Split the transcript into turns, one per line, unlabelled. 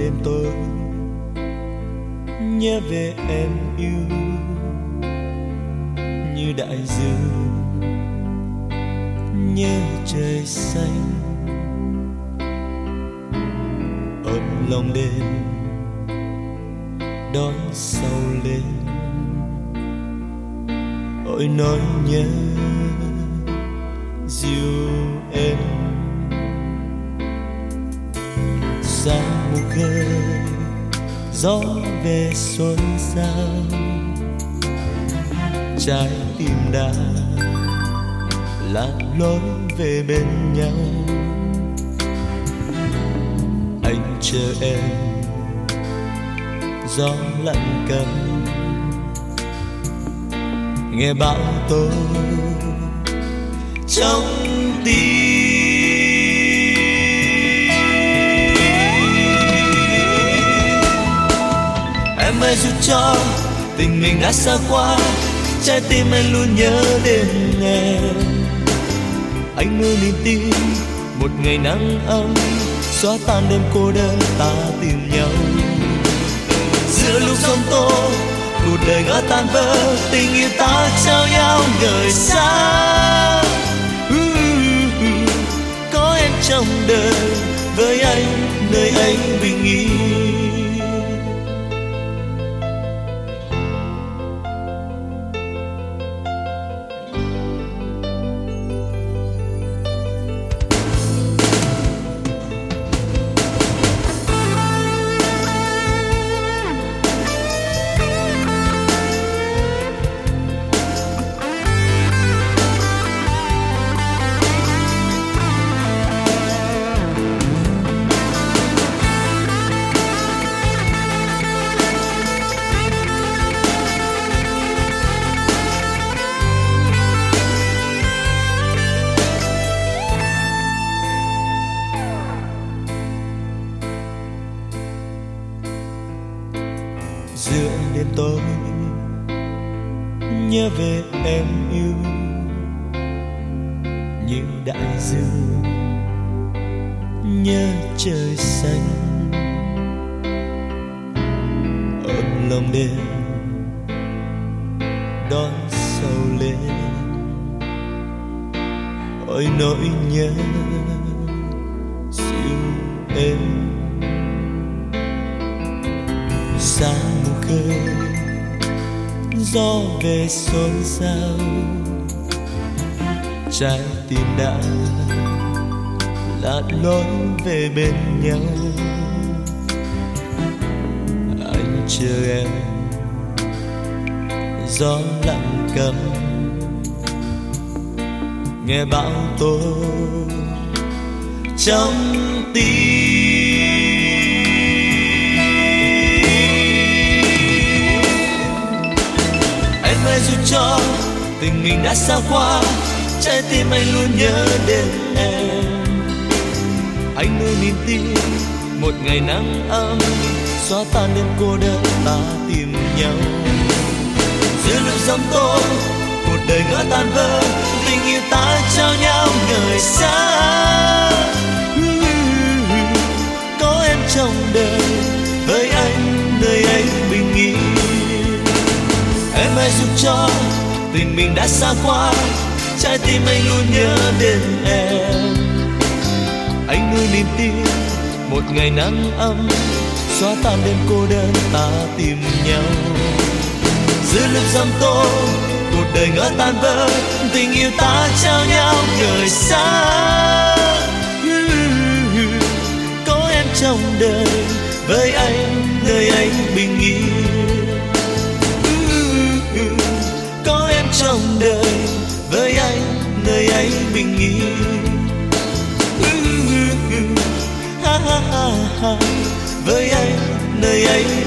đêm tối nhớ về em yêu như đại dương, nhớ trời xanh ôm lòng đêm đón sầu lên. Ôi nỗi nhớ dịu em xa mù khơi, gió về xuân sao trái tim đã lạc lối về bên nhau. Anh chờ em gió lạnh câm, nghe bão tố trong tim. Em ơi dù cho tình mình đã xa quá, trái tim anh luôn nhớ đến em. Anh nuôi niềm tin một ngày nắng ấm xóa tan đêm cô đơn ta tìm nhau. Giữa lúc giông tố cuộc đời ngỡ tan vỡ, tình yêu ta trao nhau người xa. Có em trong đời với anh, nơi anh bình yên. Giữa đêm tối nhớ về em yêu như đại dương, nhớ trời xanh ôm lòng đêm đón sầu lên. Ôi nỗi nhớ dịu êm xa mù khơi, gió về xôn xao trái tim đã lạc lối về bên nhau. Anh chờ em gió lặng câm, nghe bão tố trong tim. Em ơi dù cho tình mình đã xa qua, trái tim anh luôn nhớ đến em. Anh nuôi niềm tin một ngày nắng ấm xóa tan đêm cô đơn ta tìm nhau. Giữa lúc giông tố cuộc đời ngỡ tan vỡ, tình yêu ta trao nhau người xa. Có em trong đời với anh, nơi anh bình yên. Em ơi dù cho tình mình đã xa quá, trái tim anh luôn nhớ đến em. Anh nuôi niềm tin một ngày nắng ấm xóa tan đêm cô đơn ta tìm nhau. Giữa lúc giông tố cuộc đời ngỡ tan vỡ, tình yêu ta trao nhau người xa. Có em trong đời với anh, nơi anh bình yên. Có em trong đời với anh, nơi anh bình yên. Với anh, nơi anh